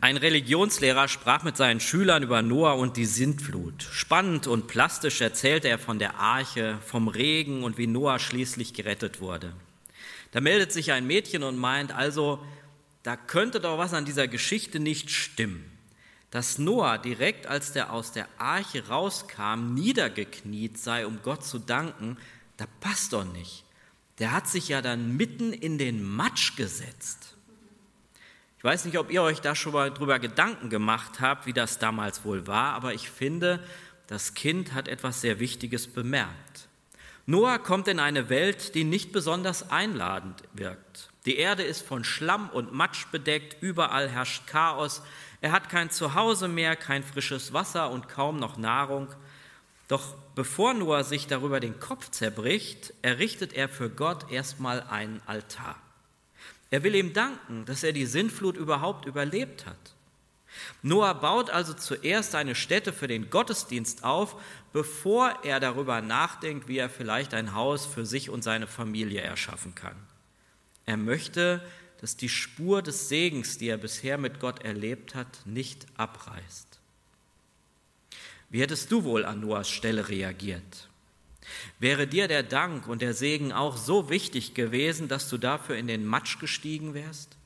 Ein Religionslehrer sprach mit seinen Schülern über Noah und die Sintflut. Spannend und plastisch erzählte er von der Arche, vom Regen und wie Noah schließlich gerettet wurde. Da meldet sich ein Mädchen und meint, also, da könnte doch was an dieser Geschichte nicht stimmen. Dass Noah direkt, als er aus der Arche rauskam, niedergekniet sei, um Gott zu danken, das passt doch nicht. Der hat sich ja dann mitten in den Matsch gesetzt. Ich weiß nicht, ob ihr euch da schon mal drüber Gedanken gemacht habt, wie das damals wohl war, aber ich finde, das Kind hat etwas sehr Wichtiges bemerkt. Noah kommt in eine Welt, die nicht besonders einladend wirkt. Die Erde ist von Schlamm und Matsch bedeckt, überall herrscht Chaos. Er hat kein Zuhause mehr, kein frisches Wasser und kaum noch Nahrung. Doch bevor Noah sich darüber den Kopf zerbricht, errichtet er für Gott erstmal einen Altar. Er will ihm danken, dass er die Sintflut überhaupt überlebt hat. Noah baut also zuerst eine Stätte für den Gottesdienst auf, bevor er darüber nachdenkt, wie er vielleicht ein Haus für sich und seine Familie erschaffen kann. Er möchte, dass die Spur des Segens, die er bisher mit Gott erlebt hat, nicht abreißt. Wie hättest du wohl an Noahs Stelle reagiert? Wäre dir der Dank und der Segen auch so wichtig gewesen, dass du dafür in den Matsch gestiegen wärst?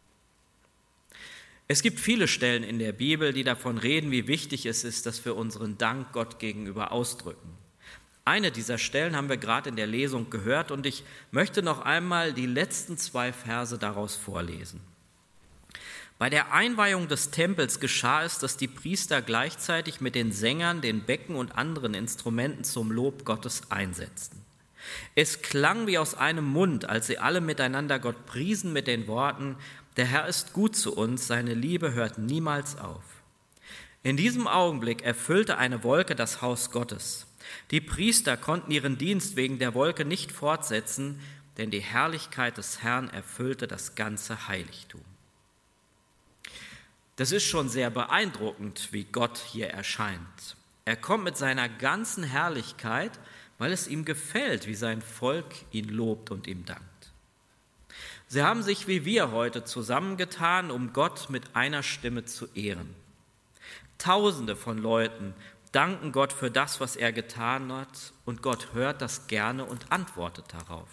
Es gibt viele Stellen in der Bibel, die davon reden, wie wichtig es ist, dass wir unseren Dank Gott gegenüber ausdrücken. Eine dieser Stellen haben wir gerade in der Lesung gehört und ich möchte noch einmal die letzten 2 Verse daraus vorlesen. Bei der Einweihung des Tempels geschah es, dass die Priester gleichzeitig mit den Sängern, den Becken und anderen Instrumenten zum Lob Gottes einsetzten. Es klang wie aus einem Mund, als sie alle miteinander Gott priesen mit den Worten: Der Herr ist gut zu uns, seine Liebe hört niemals auf. In diesem Augenblick erfüllte eine Wolke das Haus Gottes. Die Priester konnten ihren Dienst wegen der Wolke nicht fortsetzen, denn die Herrlichkeit des Herrn erfüllte das ganze Heiligtum. Das ist schon sehr beeindruckend, wie Gott hier erscheint. Er kommt mit seiner ganzen Herrlichkeit, weil es ihm gefällt, wie sein Volk ihn lobt und ihm dankt. Sie haben sich wie wir heute zusammengetan, um Gott mit einer Stimme zu ehren. Tausende von Leuten danken Gott für das, was er getan hat, und Gott hört das gerne und antwortet darauf.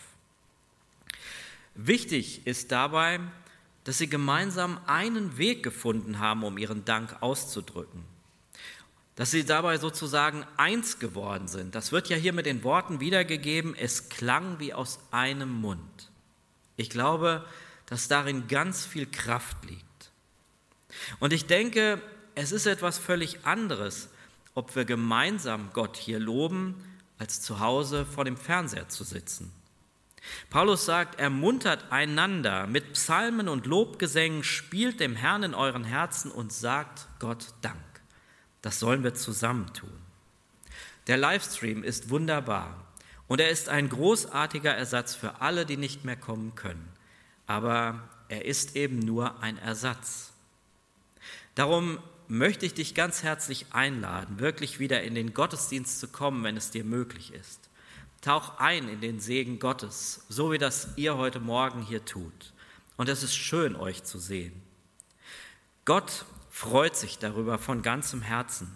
Wichtig ist dabei, dass sie gemeinsam einen Weg gefunden haben, um ihren Dank auszudrücken. Dass sie dabei sozusagen eins geworden sind. Das wird ja hier mit den Worten wiedergegeben: Es klang wie aus einem Mund. Ich glaube, dass darin ganz viel Kraft liegt. Und ich denke, es ist etwas völlig anderes, ob wir gemeinsam Gott hier loben, als zu Hause vor dem Fernseher zu sitzen. Paulus sagt: Ermuntert einander mit Psalmen und Lobgesängen, spielt dem Herrn in euren Herzen und sagt Gott Dank. Das sollen wir zusammen tun. Der Livestream ist wunderbar und er ist ein großartiger Ersatz für alle, die nicht mehr kommen können. Aber er ist eben nur ein Ersatz. Darum möchte ich dich ganz herzlich einladen, wirklich wieder in den Gottesdienst zu kommen, wenn es dir möglich ist. Tauch ein in den Segen Gottes, so wie das ihr heute Morgen hier tut. Und es ist schön, euch zu sehen. Gott freut sich darüber von ganzem Herzen.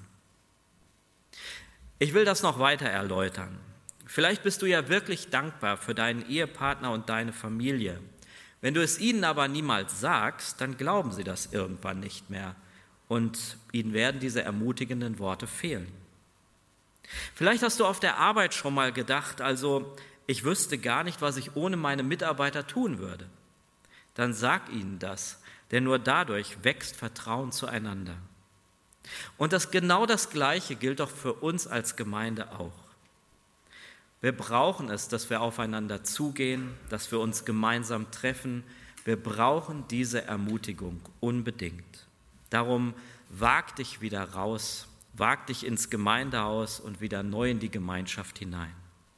Ich will das noch weiter erläutern. Vielleicht bist du ja wirklich dankbar für deinen Ehepartner und deine Familie. Wenn du es ihnen aber niemals sagst, dann glauben sie das irgendwann nicht mehr. Und ihnen werden diese ermutigenden Worte fehlen. Vielleicht hast du auf der Arbeit schon mal gedacht, also ich wüsste gar nicht, was ich ohne meine Mitarbeiter tun würde. Dann sag ihnen das, denn nur dadurch wächst Vertrauen zueinander. Und genau das Gleiche gilt doch für uns als Gemeinde auch. Wir brauchen es, dass wir aufeinander zugehen, dass wir uns gemeinsam treffen. Wir brauchen diese Ermutigung unbedingt. Darum wag dich wieder raus. Wag dich ins Gemeindehaus und wieder neu in die Gemeinschaft hinein.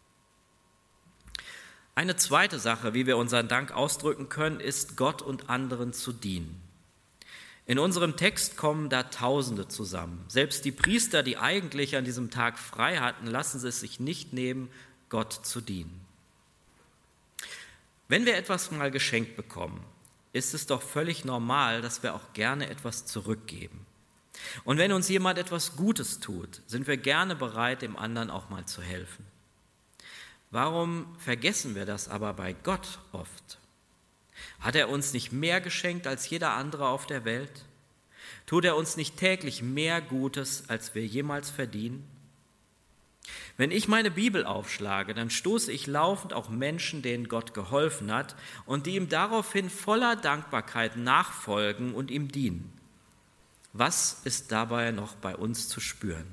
Eine zweite Sache, wie wir unseren Dank ausdrücken können, ist, Gott und anderen zu dienen. In unserem Text kommen da Tausende zusammen. Selbst die Priester, die eigentlich an diesem Tag frei hatten, lassen es sich nicht nehmen, Gott zu dienen. Wenn wir etwas mal geschenkt bekommen, ist es doch völlig normal, dass wir auch gerne etwas zurückgeben. Und wenn uns jemand etwas Gutes tut, sind wir gerne bereit, dem anderen auch mal zu helfen. Warum vergessen wir das aber bei Gott oft? Hat er uns nicht mehr geschenkt als jeder andere auf der Welt? Tut er uns nicht täglich mehr Gutes, als wir jemals verdienen? Wenn ich meine Bibel aufschlage, dann stoße ich laufend auch Menschen, denen Gott geholfen hat und die ihm daraufhin voller Dankbarkeit nachfolgen und ihm dienen. Was ist dabei noch bei uns zu spüren?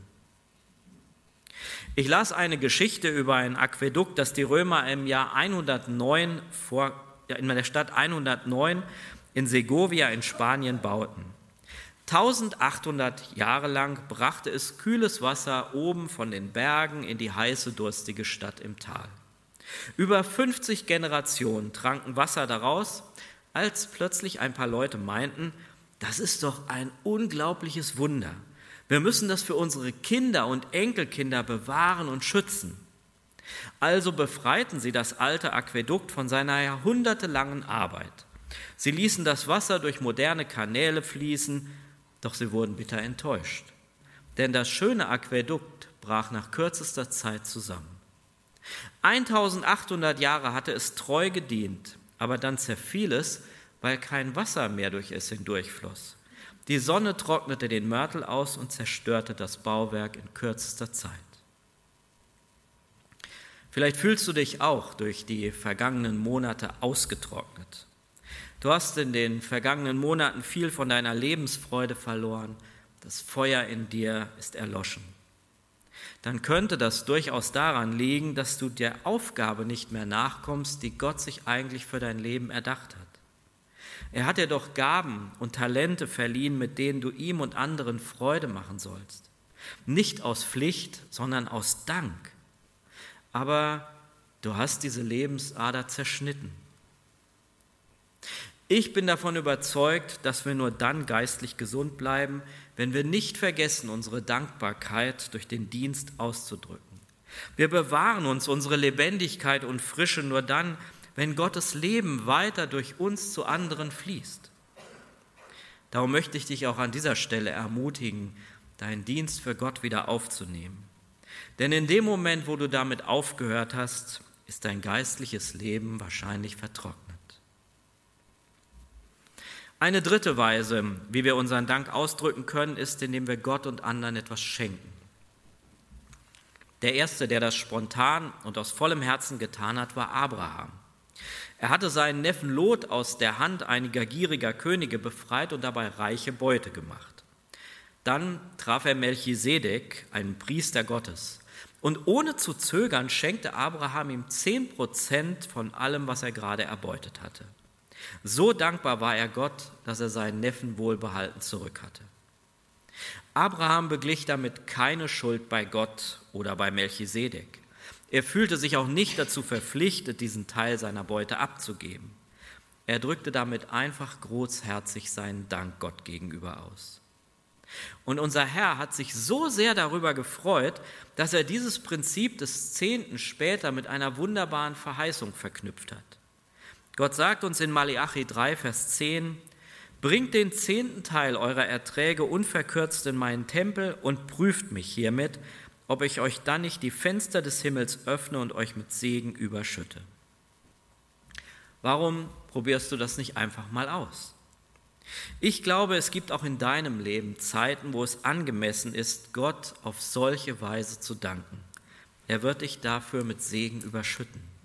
Ich las eine Geschichte über ein Aquädukt, das die Römer im Jahr 109 in der Stadt 109 in Segovia in Spanien bauten. 1800 Jahre lang brachte es kühles Wasser oben von den Bergen in die heiße, durstige Stadt im Tal. Über 50 Generationen tranken Wasser daraus, als plötzlich ein paar Leute meinten, das ist doch ein unglaubliches Wunder. Wir müssen das für unsere Kinder und Enkelkinder bewahren und schützen. Also befreiten sie das alte Aquädukt von seiner jahrhundertelangen Arbeit. Sie ließen das Wasser durch moderne Kanäle fließen, doch sie wurden bitter enttäuscht. Denn das schöne Aquädukt brach nach kürzester Zeit zusammen. 1800 Jahre hatte es treu gedient, aber dann zerfiel es, weil kein Wasser mehr durch es hindurchfloss. Die Sonne trocknete den Mörtel aus und zerstörte das Bauwerk in kürzester Zeit. Vielleicht fühlst du dich auch durch die vergangenen Monate ausgetrocknet. Du hast in den vergangenen Monaten viel von deiner Lebensfreude verloren. Das Feuer in dir ist erloschen. Dann könnte das durchaus daran liegen, dass du der Aufgabe nicht mehr nachkommst, die Gott sich eigentlich für dein Leben erdacht hat. Er hat dir doch Gaben und Talente verliehen, mit denen du ihm und anderen Freude machen sollst. Nicht aus Pflicht, sondern aus Dank. Aber du hast diese Lebensader zerschnitten. Ich bin davon überzeugt, dass wir nur dann geistlich gesund bleiben, wenn wir nicht vergessen, unsere Dankbarkeit durch den Dienst auszudrücken. Wir bewahren uns unsere Lebendigkeit und Frische nur dann, wenn Gottes Leben weiter durch uns zu anderen fließt. Darum möchte ich dich auch an dieser Stelle ermutigen, deinen Dienst für Gott wieder aufzunehmen. Denn in dem Moment, wo du damit aufgehört hast, ist dein geistliches Leben wahrscheinlich vertrocknet. Eine dritte Weise, wie wir unseren Dank ausdrücken können, ist, indem wir Gott und anderen etwas schenken. Der Erste, der das spontan und aus vollem Herzen getan hat, war Abraham. Er hatte seinen Neffen Lot aus der Hand einiger gieriger Könige befreit und dabei reiche Beute gemacht. Dann traf er Melchisedek, einen Priester Gottes. Und ohne zu zögern schenkte Abraham ihm 10% von allem, was er gerade erbeutet hatte. So dankbar war er Gott, dass er seinen Neffen wohlbehalten zurück hatte. Abraham beglich damit keine Schuld bei Gott oder bei Melchisedek. Er fühlte sich auch nicht dazu verpflichtet, diesen Teil seiner Beute abzugeben. Er drückte damit einfach großherzig seinen Dank Gott gegenüber aus. Und unser Herr hat sich so sehr darüber gefreut, dass er dieses Prinzip des Zehnten später mit einer wunderbaren Verheißung verknüpft hat. Gott sagt uns in Maleachi 3, Vers 10, bringt den 10. Teil eurer Erträge unverkürzt in meinen Tempel und prüft mich hiermit, ob ich euch dann nicht die Fenster des Himmels öffne und euch mit Segen überschütte. Warum probierst du das nicht einfach mal aus? Ich glaube, es gibt auch in deinem Leben Zeiten, wo es angemessen ist, Gott auf solche Weise zu danken. Er wird dich dafür mit Segen überschütten.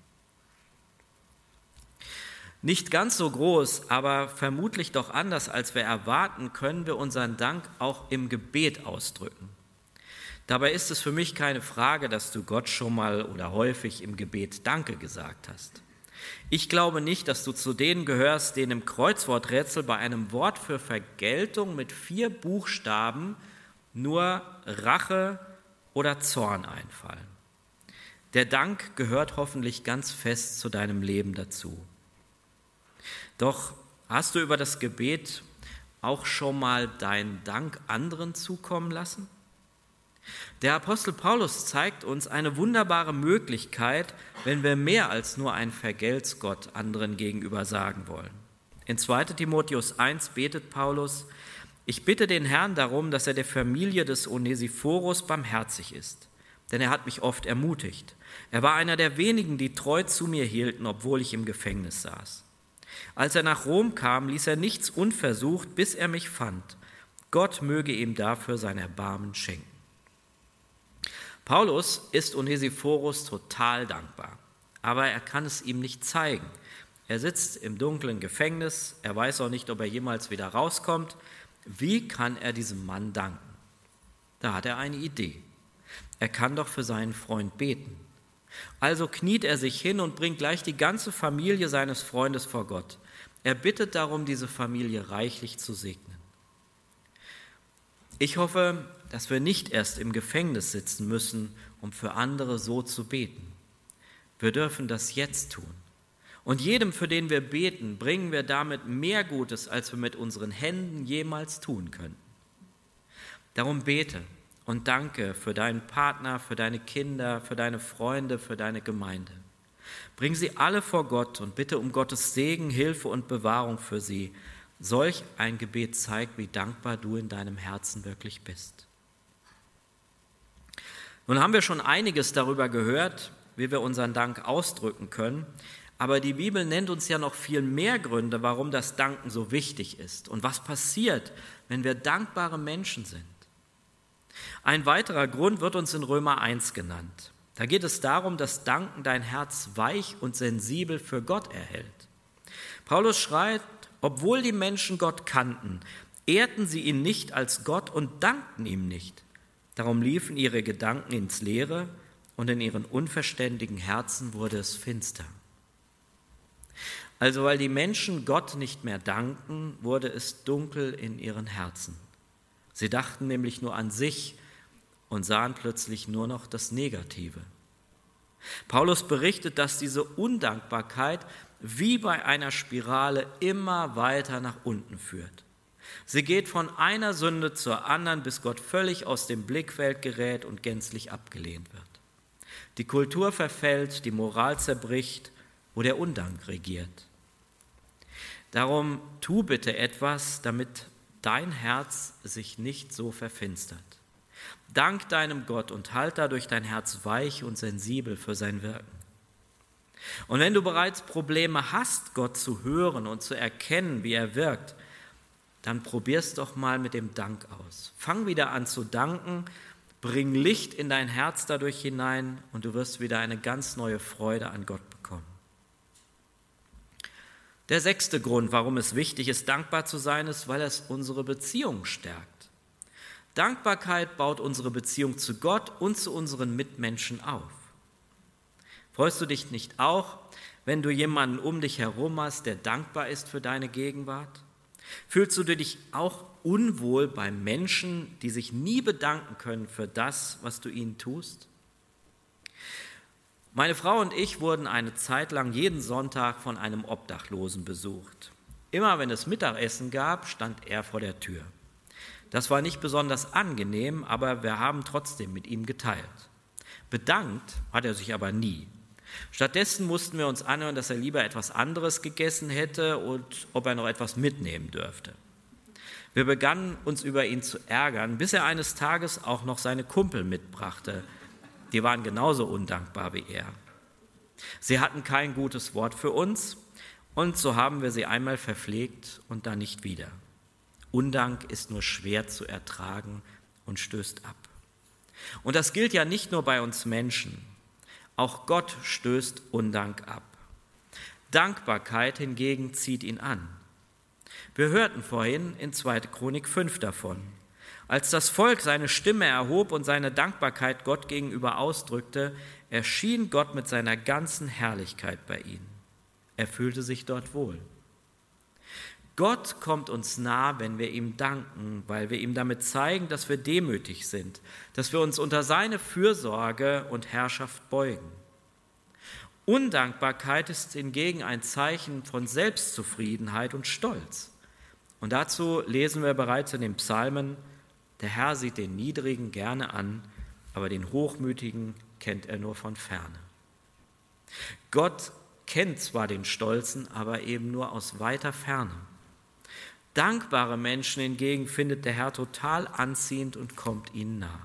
Nicht ganz so groß, aber vermutlich doch anders, als wir erwarten, können wir unseren Dank auch im Gebet ausdrücken. Dabei ist es für mich keine Frage, dass du Gott schon mal oder häufig im Gebet Danke gesagt hast. Ich glaube nicht, dass du zu denen gehörst, denen im Kreuzworträtsel bei einem Wort für Vergeltung mit 4 Buchstaben nur Rache oder Zorn einfallen. Der Dank gehört hoffentlich ganz fest zu deinem Leben dazu. Doch hast du über das Gebet auch schon mal deinen Dank anderen zukommen lassen? Der Apostel Paulus zeigt uns eine wunderbare Möglichkeit, wenn wir mehr als nur ein Vergelt's Gott anderen gegenüber sagen wollen. In 2. Timotheus 1 betet Paulus: Ich bitte den Herrn darum, dass er der Familie des Onesiphorus barmherzig ist, denn er hat mich oft ermutigt. Er war einer der wenigen, die treu zu mir hielten, obwohl ich im Gefängnis saß. Als er nach Rom kam, ließ er nichts unversucht, bis er mich fand. Gott möge ihm dafür sein Erbarmen schenken. Paulus ist Onesiphorus total dankbar, aber er kann es ihm nicht zeigen. Er sitzt im dunklen Gefängnis, er weiß auch nicht, ob er jemals wieder rauskommt. Wie kann er diesem Mann danken? Da hat er eine Idee. Er kann doch für seinen Freund beten. Also kniet er sich hin und bringt gleich die ganze Familie seines Freundes vor Gott. Er bittet darum, diese Familie reichlich zu segnen. Ich hoffe, dass wir nicht erst im Gefängnis sitzen müssen, um für andere so zu beten. Wir dürfen das jetzt tun. Und jedem, für den wir beten, bringen wir damit mehr Gutes, als wir mit unseren Händen jemals tun könnten. Darum bete und danke für deinen Partner, für deine Kinder, für deine Freunde, für deine Gemeinde. Bring sie alle vor Gott und bitte um Gottes Segen, Hilfe und Bewahrung für sie. Solch ein Gebet zeigt, wie dankbar du in deinem Herzen wirklich bist. Nun haben wir schon einiges darüber gehört, wie wir unseren Dank ausdrücken können, aber die Bibel nennt uns ja noch viel mehr Gründe, warum das Danken so wichtig ist und was passiert, wenn wir dankbare Menschen sind. Ein weiterer Grund wird uns in Römer 1 genannt. Da geht es darum, dass Danken dein Herz weich und sensibel für Gott erhält. Paulus schreibt: Obwohl die Menschen Gott kannten, ehrten sie ihn nicht als Gott und dankten ihm nicht. Darum liefen ihre Gedanken ins Leere und in ihren unverständigen Herzen wurde es finster. Also weil die Menschen Gott nicht mehr danken, wurde es dunkel in ihren Herzen. Sie dachten nämlich nur an sich und sahen plötzlich nur noch das Negative. Paulus berichtet, dass diese Undankbarkeit wie bei einer Spirale immer weiter nach unten führt. Sie geht von einer Sünde zur anderen, bis Gott völlig aus dem Blickfeld gerät und gänzlich abgelehnt wird. Die Kultur verfällt, die Moral zerbricht, wo der Undank regiert. Darum tu bitte etwas, damit dein Herz sich nicht so verfinstert. Dank deinem Gott und halt dadurch dein Herz weich und sensibel für sein Wirken. Und wenn du bereits Probleme hast, Gott zu hören und zu erkennen, wie er wirkt, dann probier's doch mal mit dem Dank aus. Fang wieder an zu danken, bring Licht in dein Herz dadurch hinein und du wirst wieder eine ganz neue Freude an Gott bekommen. Der 6. Grund, warum es wichtig ist, dankbar zu sein, ist, weil es unsere Beziehung stärkt. Dankbarkeit baut unsere Beziehung zu Gott und zu unseren Mitmenschen auf. Freust du dich nicht auch, wenn du jemanden um dich herum hast, der dankbar ist für deine Gegenwart? Fühlst du dich auch unwohl bei Menschen, die sich nie bedanken können für das, was du ihnen tust? Meine Frau und ich wurden eine Zeit lang jeden Sonntag von einem Obdachlosen besucht. Immer wenn es Mittagessen gab, stand er vor der Tür. Das war nicht besonders angenehm, aber wir haben trotzdem mit ihm geteilt. Bedankt hat er sich aber nie. Stattdessen mussten wir uns anhören, dass er lieber etwas anderes gegessen hätte und ob er noch etwas mitnehmen dürfte. Wir begannen uns über ihn zu ärgern, bis er eines Tages auch noch seine Kumpel mitbrachte. Die waren genauso undankbar wie er. Sie hatten kein gutes Wort für uns und so haben wir sie einmal verpflegt und dann nicht wieder. Undank ist nur schwer zu ertragen und stößt ab. Und das gilt ja nicht nur bei uns Menschen. Auch Gott stößt Undank ab. Dankbarkeit hingegen zieht ihn an. Wir hörten vorhin in 2. Chronik 5 davon. Als das Volk seine Stimme erhob und seine Dankbarkeit Gott gegenüber ausdrückte, erschien Gott mit seiner ganzen Herrlichkeit bei ihnen. Er fühlte sich dort wohl. Gott kommt uns nah, wenn wir ihm danken, weil wir ihm damit zeigen, dass wir demütig sind, dass wir uns unter seine Fürsorge und Herrschaft beugen. Undankbarkeit ist hingegen ein Zeichen von Selbstzufriedenheit und Stolz. Und dazu lesen wir bereits in den Psalmen: Der Herr sieht den Niedrigen gerne an, aber den Hochmütigen kennt er nur von ferne. Gott kennt zwar den Stolzen, aber eben nur aus weiter Ferne. Dankbare Menschen hingegen findet der Herr total anziehend und kommt ihnen nah.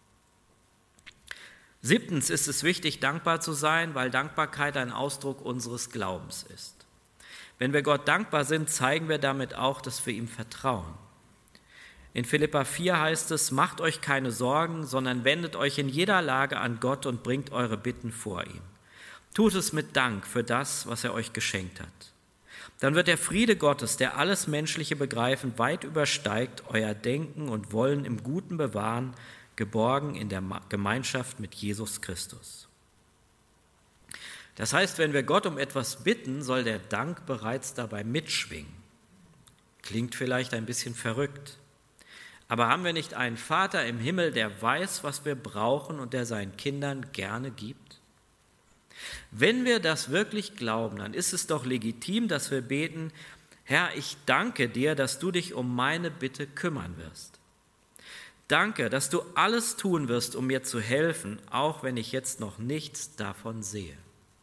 7. ist es wichtig, dankbar zu sein, weil Dankbarkeit ein Ausdruck unseres Glaubens ist. Wenn wir Gott dankbar sind, zeigen wir damit auch, dass wir ihm vertrauen. In Philipper 4 heißt es, macht euch keine Sorgen, sondern wendet euch in jeder Lage an Gott und bringt eure Bitten vor ihn. Tut es mit Dank für das, was er euch geschenkt hat. Dann wird der Friede Gottes, der alles menschliche Begreifen weit übersteigt, euer Denken und Wollen im Guten bewahren, geborgen in der Gemeinschaft mit Jesus Christus. Das heißt, wenn wir Gott um etwas bitten, soll der Dank bereits dabei mitschwingen. Klingt vielleicht ein bisschen verrückt. Aber haben wir nicht einen Vater im Himmel, der weiß, was wir brauchen und der seinen Kindern gerne gibt? Wenn wir das wirklich glauben, dann ist es doch legitim, dass wir beten, Herr, ich danke dir, dass du dich um meine Bitte kümmern wirst. Danke, dass du alles tun wirst, um mir zu helfen, auch wenn ich jetzt noch nichts davon sehe.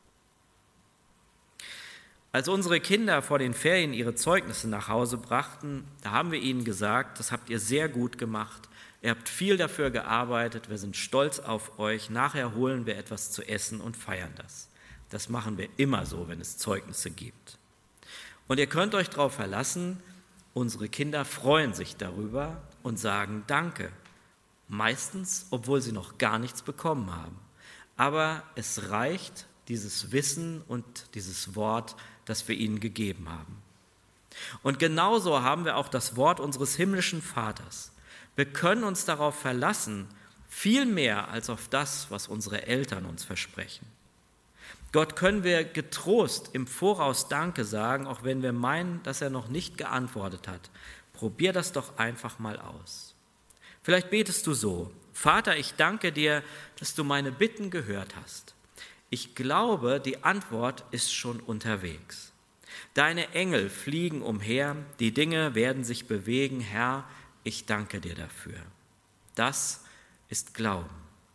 Als unsere Kinder vor den Ferien ihre Zeugnisse nach Hause brachten, da haben wir ihnen gesagt, das habt ihr sehr gut gemacht, ihr habt viel dafür gearbeitet, wir sind stolz auf euch, nachher holen wir etwas zu essen und feiern das. Das machen wir immer so, wenn es Zeugnisse gibt. Und ihr könnt euch darauf verlassen, unsere Kinder freuen sich darüber und sagen Danke, meistens, obwohl sie noch gar nichts bekommen haben. Aber es reicht, dieses Wissen und dieses Wort, das wir ihnen gegeben haben. Und genauso haben wir auch das Wort unseres himmlischen Vaters. Wir können uns darauf verlassen, viel mehr als auf das, was unsere Eltern uns versprechen. Gott können wir getrost im Voraus Danke sagen, auch wenn wir meinen, dass er noch nicht geantwortet hat. Probier das doch einfach mal aus. Vielleicht betest du so: Vater, ich danke dir, dass du meine Bitten gehört hast. Ich glaube, die Antwort ist schon unterwegs. Deine Engel fliegen umher, die Dinge werden sich bewegen. Herr, ich danke dir dafür. Das ist Glauben.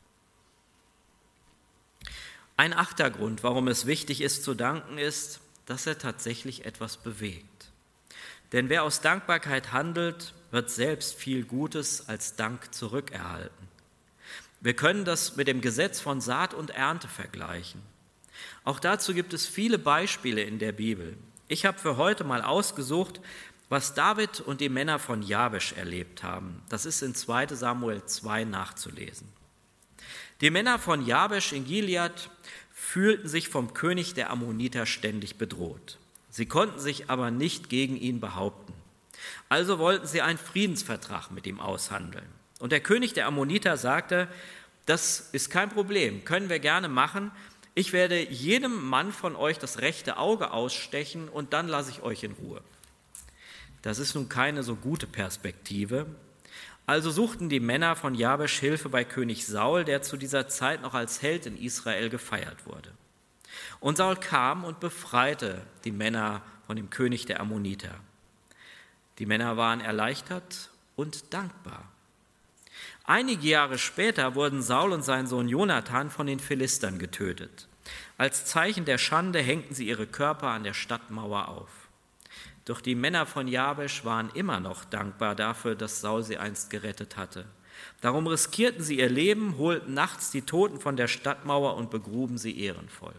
Ein 8. Grund, warum es wichtig ist zu danken, ist, dass er tatsächlich etwas bewegt. Denn wer aus Dankbarkeit handelt, wird selbst viel Gutes als Dank zurückerhalten. Wir können das mit dem Gesetz von Saat und Ernte vergleichen. Auch dazu gibt es viele Beispiele in der Bibel. Ich habe für heute mal ausgesucht, was David und die Männer von Jabesch erlebt haben. Das ist in 2. Samuel 2 nachzulesen. Die Männer von Jabesch in Gilead fühlten sich vom König der Ammoniter ständig bedroht. Sie konnten sich aber nicht gegen ihn behaupten. Also wollten sie einen Friedensvertrag mit ihm aushandeln. Und der König der Ammoniter sagte, das ist kein Problem, können wir gerne machen. Ich werde jedem Mann von euch das rechte Auge ausstechen und dann lasse ich euch in Ruhe. Das ist nun keine so gute Perspektive. Also suchten die Männer von Jabesch Hilfe bei König Saul, der zu dieser Zeit noch als Held in Israel gefeiert wurde. Und Saul kam und befreite die Männer von dem König der Ammoniter. Die Männer waren erleichtert und dankbar. Einige Jahre später wurden Saul und sein Sohn Jonathan von den Philistern getötet. Als Zeichen der Schande hängten sie ihre Körper an der Stadtmauer auf. Doch die Männer von Jabesch waren immer noch dankbar dafür, dass Saul sie einst gerettet hatte. Darum riskierten sie ihr Leben, holten nachts die Toten von der Stadtmauer und begruben sie ehrenvoll.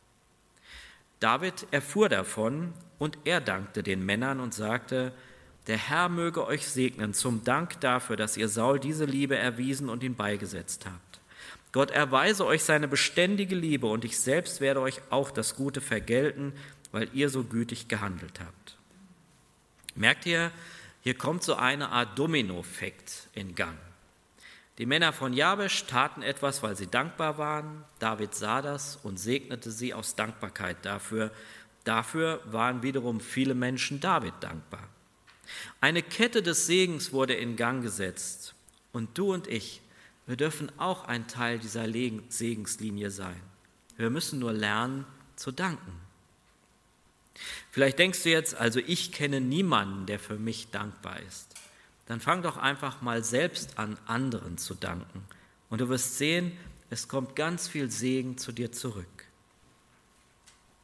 David erfuhr davon und er dankte den Männern und sagte, der Herr möge euch segnen zum Dank dafür, dass ihr Saul diese Liebe erwiesen und ihn beigesetzt habt. Gott erweise euch seine beständige Liebe und ich selbst werde euch auch das Gute vergelten, weil ihr so gütig gehandelt habt. Merkt ihr, hier kommt so eine Art Dominoeffekt in Gang. Die Männer von Jabesch taten etwas, weil sie dankbar waren. David sah das und segnete sie aus Dankbarkeit dafür. Dafür waren wiederum viele Menschen David dankbar. Eine Kette des Segens wurde in Gang gesetzt. Und du und ich, wir dürfen auch ein Teil dieser Segenslinie sein. Wir müssen nur lernen zu danken. Vielleicht denkst du jetzt, also ich kenne niemanden, der für mich dankbar ist. Dann fang doch einfach mal selbst an, anderen zu danken. Und du wirst sehen, es kommt ganz viel Segen zu dir zurück.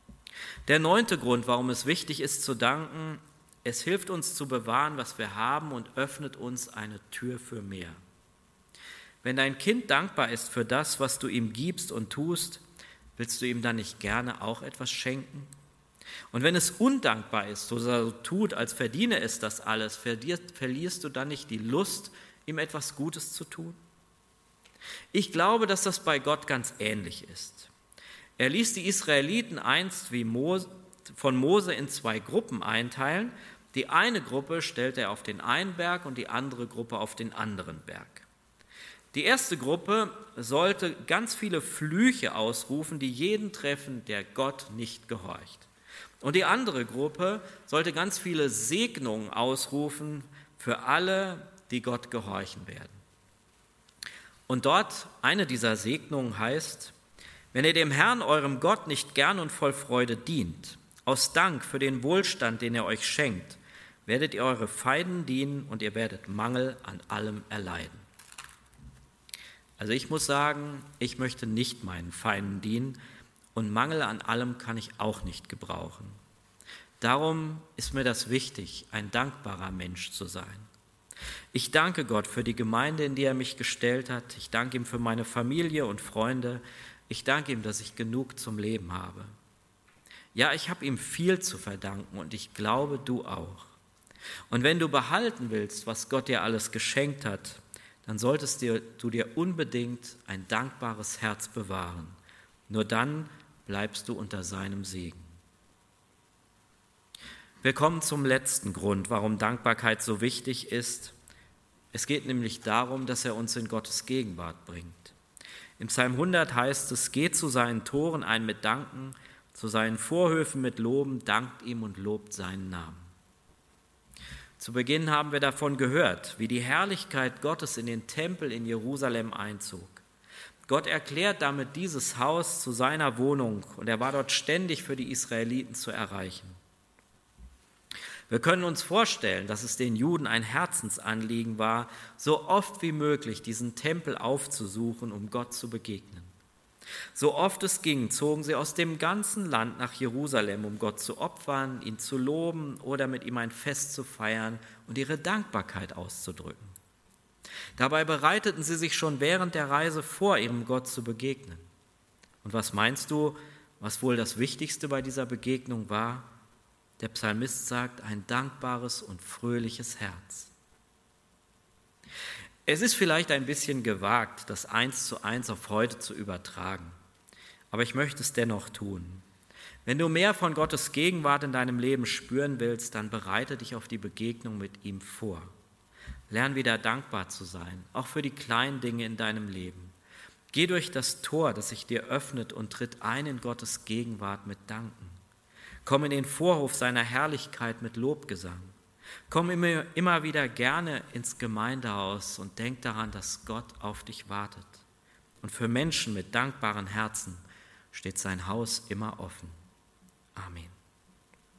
Der 9. Grund, warum es wichtig ist zu danken: Es hilft uns zu bewahren, was wir haben, und öffnet uns eine Tür für mehr. Wenn dein Kind dankbar ist für das, was du ihm gibst und tust, willst du ihm dann nicht gerne auch etwas schenken? Und wenn es undankbar ist, so tut, als verdiene es das alles, verlierst du dann nicht die Lust, ihm etwas Gutes zu tun? Ich glaube, dass das bei Gott ganz ähnlich ist. Er ließ die Israeliten einst von Mose in 2 Gruppen einteilen. Die eine Gruppe stellte er auf den einen Berg und die andere Gruppe auf den anderen Berg. Die erste Gruppe sollte ganz viele Flüche ausrufen, die jeden treffen, der Gott nicht gehorcht. Und die andere Gruppe sollte ganz viele Segnungen ausrufen für alle, die Gott gehorchen werden. Und dort, eine dieser Segnungen heißt: Wenn ihr dem Herrn, eurem Gott, nicht gern und voll Freude dient, aus Dank für den Wohlstand, den er euch schenkt, werdet ihr eure Feinden dienen und ihr werdet Mangel an allem erleiden. Also ich muss sagen, ich möchte nicht meinen Feinden dienen und Mangel an allem kann ich auch nicht gebrauchen. Darum ist mir das wichtig, ein dankbarer Mensch zu sein. Ich danke Gott für die Gemeinde, in die er mich gestellt hat. Ich danke ihm für meine Familie und Freunde. Ich danke ihm, dass ich genug zum Leben habe. Ja, ich habe ihm viel zu verdanken und ich glaube, du auch. Und wenn du behalten willst, was Gott dir alles geschenkt hat, dann solltest du dir unbedingt ein dankbares Herz bewahren. Nur dann bleibst du unter seinem Segen. Wir kommen zum letzten Grund, warum Dankbarkeit so wichtig ist. Es geht nämlich darum, dass er uns in Gottes Gegenwart bringt. Im Psalm 100 heißt es: Geht zu seinen Toren ein mit Danken, zu seinen Vorhöfen mit Loben, dankt ihm und lobt seinen Namen. Zu Beginn haben wir davon gehört, wie die Herrlichkeit Gottes in den Tempel in Jerusalem einzog. Gott erklärt damit dieses Haus zu seiner Wohnung und er war dort ständig für die Israeliten zu erreichen. Wir können uns vorstellen, dass es den Juden ein Herzensanliegen war, so oft wie möglich diesen Tempel aufzusuchen, um Gott zu begegnen. So oft es ging, zogen sie aus dem ganzen Land nach Jerusalem, um Gott zu opfern, ihn zu loben oder mit ihm ein Fest zu feiern und ihre Dankbarkeit auszudrücken. Dabei bereiteten sie sich schon während der Reise vor, ihrem Gott zu begegnen. Und was meinst du, was wohl das Wichtigste bei dieser Begegnung war? Der Psalmist sagt: ein dankbares und fröhliches Herz. Es ist vielleicht ein bisschen gewagt, das 1:1 auf heute zu übertragen, aber ich möchte es dennoch tun. Wenn du mehr von Gottes Gegenwart in deinem Leben spüren willst, dann bereite dich auf die Begegnung mit ihm vor. Lern wieder dankbar zu sein, auch für die kleinen Dinge in deinem Leben. Geh durch das Tor, das sich dir öffnet, und tritt ein in Gottes Gegenwart mit Danken. Komm in den Vorhof seiner Herrlichkeit mit Lobgesang. Komm immer wieder gerne ins Gemeindehaus und denk daran, dass Gott auf dich wartet. Und für Menschen mit dankbaren Herzen steht sein Haus immer offen. Amen.